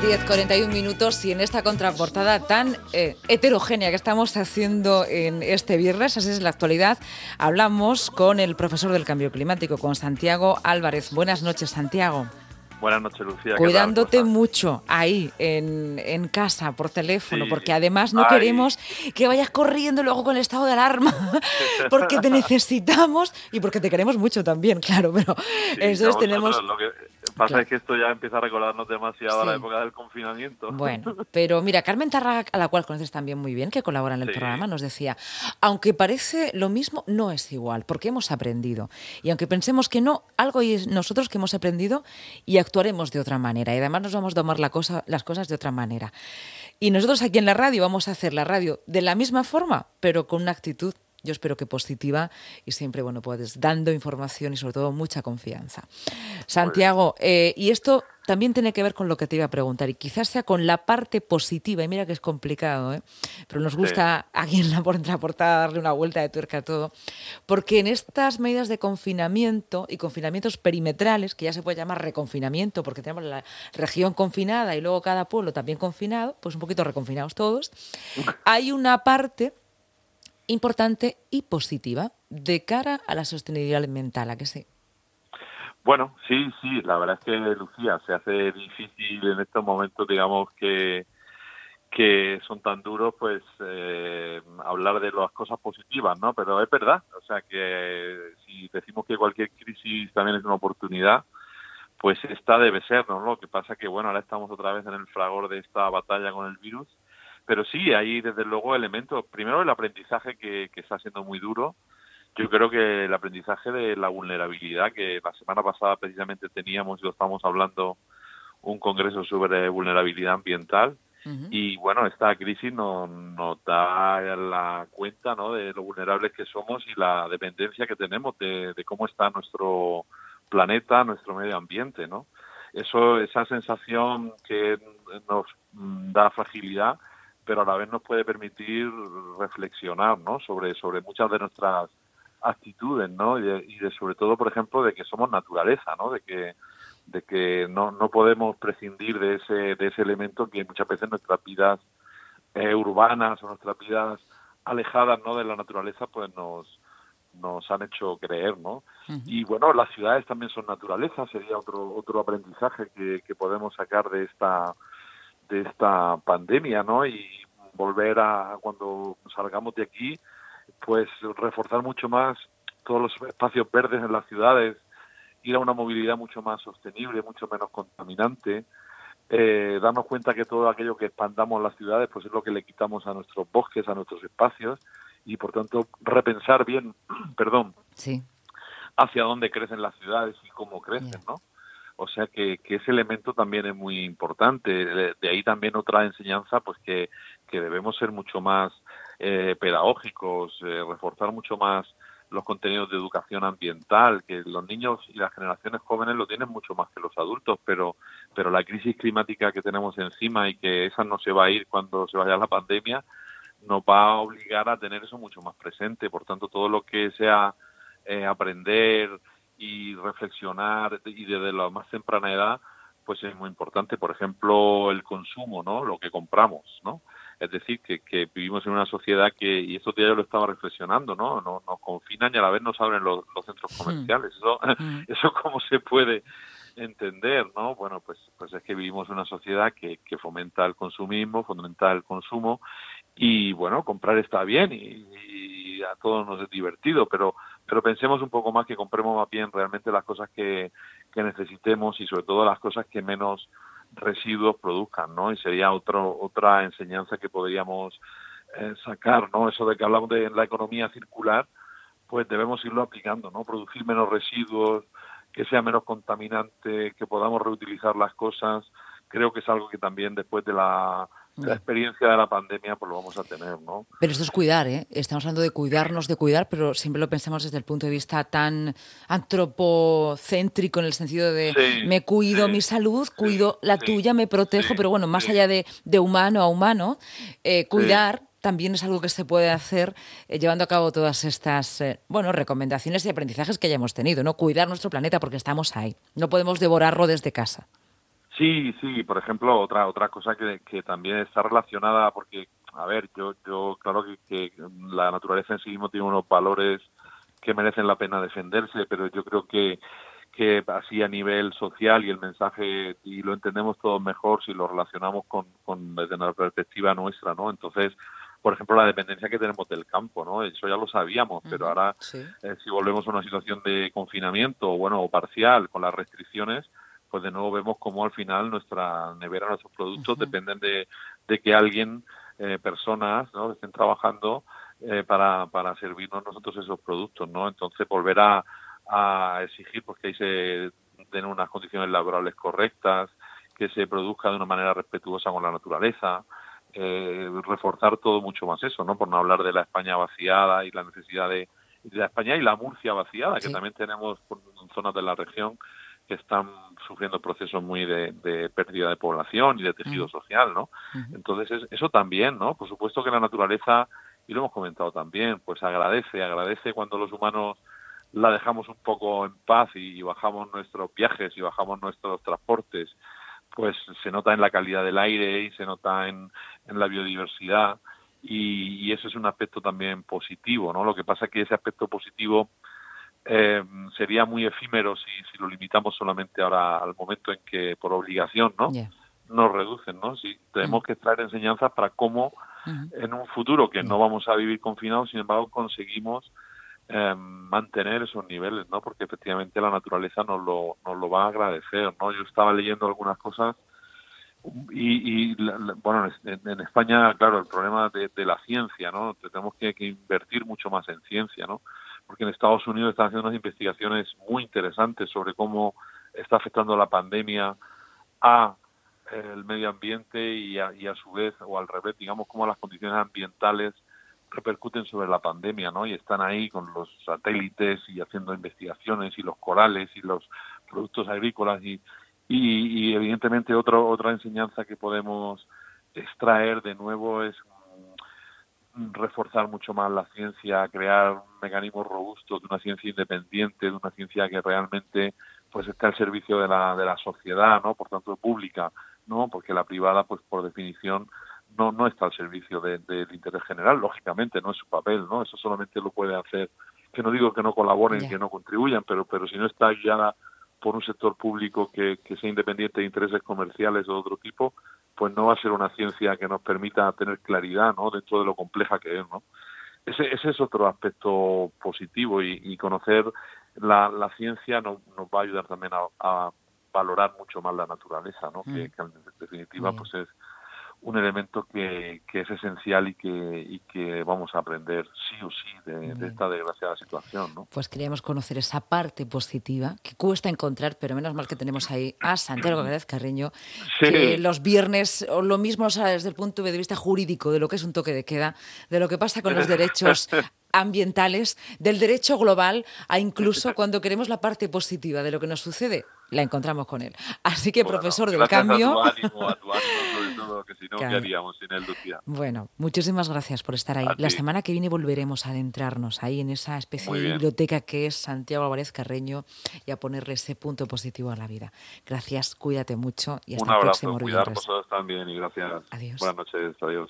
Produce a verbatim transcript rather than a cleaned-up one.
diez cuarenta y un minutos y en esta contraportada tan eh, heterogénea que estamos haciendo en este viernes, así es la actualidad, hablamos con el profesor del cambio climático, con Santiago Álvarez. Buenas noches, Santiago. Buenas noches, Lucía. Cuidándote mucho ahí en, en casa, por teléfono, sí. porque además no Ay. queremos que vayas corriendo luego con el estado de alarma, porque te necesitamos y porque te queremos mucho también, claro, pero sí, entonces no, tenemos... Lo que pasa claro. es que esto ya empieza a recordarnos demasiado sí. a la época del confinamiento. Bueno, pero mira, Carmen Tarraga, a la cual conoces también muy bien, que colabora en el sí. programa, nos decía, aunque parece lo mismo, no es igual, porque hemos aprendido. Y aunque pensemos que no, algo hay nosotros que hemos aprendido y actuaremos de otra manera. Y además nos vamos a tomar la cosa, las cosas de otra manera. Y nosotros aquí en la radio vamos a hacer la radio de la misma forma, pero con una actitud, yo espero que positiva, y siempre, bueno, pues dando información y sobre todo mucha confianza. Santiago, eh, y esto también tiene que ver con lo que te iba a preguntar, y quizás sea con la parte positiva, y mira que es complicado, ¿eh? Pero nos gusta sí. aquí en la contraportada darle una vuelta de tuerca a todo, porque en estas medidas de confinamiento y confinamientos perimetrales, que ya se puede llamar reconfinamiento, porque tenemos la región confinada y luego cada pueblo también confinado, pues un poquito reconfinados todos, hay una parte importante y positiva de cara a la sostenibilidad ambiental, ¿a que sí? Bueno, sí, sí, la verdad es que, Lucía, se hace difícil en estos momentos, digamos, que, que son tan duros, pues, eh, hablar de las cosas positivas, ¿no? Pero es verdad, o sea, que si decimos que cualquier crisis también es una oportunidad, pues esta debe ser, ¿no? Lo que pasa que, bueno, ahora estamos otra vez en el fragor de esta batalla con el virus. Pero sí, hay desde luego elementos. Primero, el aprendizaje que, que está siendo muy duro. Yo creo que el aprendizaje de la vulnerabilidad, que la semana pasada precisamente teníamos, y lo estamos hablando, un congreso sobre vulnerabilidad ambiental. Uh-huh. Y bueno, esta crisis nos, nos da la cuenta, ¿no?, de lo vulnerables que somos y la dependencia que tenemos de, de cómo está nuestro planeta, nuestro medio ambiente, ¿no? Eso, esa sensación que nos da fragilidad, pero a la vez nos puede permitir reflexionar, ¿no?, sobre sobre muchas de nuestras actitudes, ¿no? Y, de, y de sobre todo, por ejemplo, de que somos naturaleza, ¿no? De que de que no no podemos prescindir de ese de ese elemento que muchas veces nuestras vidas eh, urbanas o nuestras vidas alejadas, ¿no?, de la naturaleza, pues nos nos han hecho creer, ¿no? Uh-huh. Y bueno, las ciudades también son naturaleza, sería otro otro aprendizaje que, que podemos sacar de esta de esta pandemia, ¿no? Y volver a, cuando salgamos de aquí, pues reforzar mucho más todos los espacios verdes en las ciudades, ir a una movilidad mucho más sostenible, mucho menos contaminante, eh, darnos cuenta que todo aquello que expandamos en las ciudades, pues es lo que le quitamos a nuestros bosques, a nuestros espacios, y por tanto repensar bien, perdón, sí. hacia dónde crecen las ciudades y cómo crecen, yeah. ¿no? O sea que, que ese elemento también es muy importante. De, de ahí también otra enseñanza, pues que, que debemos ser mucho más eh, pedagógicos, eh, reforzar mucho más los contenidos de educación ambiental, que los niños y las generaciones jóvenes lo tienen mucho más que los adultos, pero pero la crisis climática que tenemos encima y que esa no se va a ir cuando se vaya la pandemia, nos va a obligar a tener eso mucho más presente. Por tanto, todo lo que sea eh, aprender y reflexionar y desde la más temprana edad, pues es muy importante. Por ejemplo, el consumo, ¿no? Lo que compramos, ¿no? Es decir, que, que vivimos en una sociedad que, y estos días yo lo estaba reflexionando, ¿no? Nos, nos confinan y a la vez nos abren los, los centros comerciales. Eso, mm. eso cómo se puede entender, ¿no? Bueno, pues, pues es que vivimos en una sociedad que, que fomenta el consumismo, fomenta el consumo, y bueno, comprar está bien y, y a todos nos es divertido, pero pero pensemos un poco más, que compremos más bien realmente las cosas que, que necesitemos y sobre todo las cosas que menos residuos produzcan, ¿no? Y sería otro, otra enseñanza que podríamos eh, sacar, ¿no? Eso de que hablamos de la economía circular, pues debemos irlo aplicando, ¿no? Producir menos residuos, que sea menos contaminante, que podamos reutilizar las cosas. Creo que es algo que también después de la... la experiencia de la pandemia, pues lo vamos a tener, ¿no? Pero esto es cuidar, ¿eh? Estamos hablando de cuidarnos, de cuidar, pero siempre lo pensamos desde el punto de vista tan antropocéntrico, en el sentido de sí, me cuido sí, mi salud, sí, cuido la sí, tuya, me protejo, sí, pero bueno, más sí. allá de, de humano a humano, eh, cuidar... Sí. También es algo que se puede hacer eh, llevando a cabo todas estas eh, bueno, recomendaciones y aprendizajes que hayamos tenido, ¿no? Cuidar nuestro planeta porque estamos ahí. No podemos devorarlo desde casa. Sí, sí, por ejemplo, otra otra cosa que, que también está relacionada, porque, a ver, yo yo claro que, que la naturaleza en sí mismo tiene unos valores que merecen la pena defenderse, pero yo creo que que así a nivel social y el mensaje, y lo entendemos todos mejor si lo relacionamos con, con desde una perspectiva nuestra, ¿no? Entonces, por ejemplo, la dependencia que tenemos del campo, ¿no? Eso ya lo sabíamos, pero Ujú, ahora sí. eh, si volvemos a una situación de confinamiento, bueno, o parcial, con las restricciones, pues de nuevo vemos cómo al final nuestra nevera, nuestros productos Ujú, dependen de, de que alguien, eh, personas, ¿no? estén trabajando eh, para, para servirnos nosotros esos productos, ¿no? Entonces volver a, a exigir pues que ahí se den unas condiciones laborales correctas, que se produzca de una manera respetuosa con la naturaleza, eh, reforzar todo mucho más eso, ¿no? Por no hablar de la España vaciada y la necesidad de, de la España y la Murcia vaciada, que sí. también tenemos por zonas de la región que están sufriendo procesos muy de, de pérdida de población y de tejido Ujú, social, ¿no? ujú, Entonces, es, eso también, ¿no? Por supuesto que la naturaleza, y lo hemos comentado también, pues agradece, agradece cuando los humanos la dejamos un poco en paz y, y bajamos nuestros viajes y bajamos nuestros transportes, pues se nota en la calidad del aire y se nota en, en la biodiversidad y, y eso es un aspecto también positivo, ¿no? Lo que pasa es que ese aspecto positivo eh, sería muy efímero si, si lo limitamos solamente ahora al momento en que por obligación, ¿no? ya, Nos reducen, ¿no? Si ujú, tenemos que extraer enseñanzas para cómo ujú, en un futuro que no ya. vamos a vivir confinados, sin embargo, conseguimos eh, mantener esos niveles, ¿no? Porque efectivamente la naturaleza nos lo, nos lo va a agradecer, ¿no? Yo estaba leyendo algunas cosas y, y la, la, bueno, en, en España, claro, el problema de, de la ciencia, ¿no? Tenemos que, que invertir mucho más en ciencia, ¿no? Porque en Estados Unidos están haciendo unas investigaciones muy interesantes sobre cómo está afectando la pandemia a eh, el medio ambiente y a, y a su vez, o al revés, digamos, cómo las condiciones ambientales repercuten sobre la pandemia, ¿no? Y están ahí con los satélites y haciendo investigaciones y los corales y los productos agrícolas y, y, y evidentemente otro, otra enseñanza que podemos extraer de nuevo es mm, reforzar mucho más la ciencia, crear mecanismos robustos de una ciencia independiente, de una ciencia que realmente pues está al servicio de la, de la sociedad, ¿no? Por tanto, pública, ¿no? Porque la privada, pues por definición, no, no está al servicio de, del interés general, lógicamente, no es su papel, ¿no? Eso solamente lo puede hacer, que no digo que no colaboren, Ya. que no contribuyan, pero, pero si no está guiada por un sector público que, que sea independiente de intereses comerciales o de otro tipo, pues no va a ser una ciencia que nos permita tener claridad, ¿no? Dentro de lo compleja que es, ¿no? Ese, ese es otro aspecto positivo y, y conocer la, la ciencia nos, nos va a ayudar también a, a valorar mucho más la naturaleza, ¿no? Que, Mm, que en muy definitiva bien. pues es un elemento que, que es esencial y que, y que vamos a aprender sí o sí de, Muy de bien. esta desgraciada situación, ¿no? Pues queríamos conocer esa parte positiva que cuesta encontrar, pero menos mal que tenemos ahí a Santiago Gómez Carreño, que Sí, los viernes, o lo mismo, o sea, desde el punto de vista jurídico de lo que es un toque de queda, de lo que pasa con los derechos ambientales, del derecho global, a incluso cuando queremos la parte positiva de lo que nos sucede, la encontramos con él. Así que, bueno, profesor del gracias a tu cambio, ánimo, a tu ánimo sobre todo, que si no, ¿qué que haríamos sin él, Lucía? bueno, muchísimas gracias por estar ahí. A La ti, semana que viene volveremos a adentrarnos ahí en esa especie muy de bien. biblioteca que es Santiago Álvarez Carreño y a ponerle ese punto positivo a la vida. Gracias, cuídate mucho y hasta Un el abrazo, próximo cuidar viernes. vosotros también y gracias. Adiós. Buenas noches, adiós.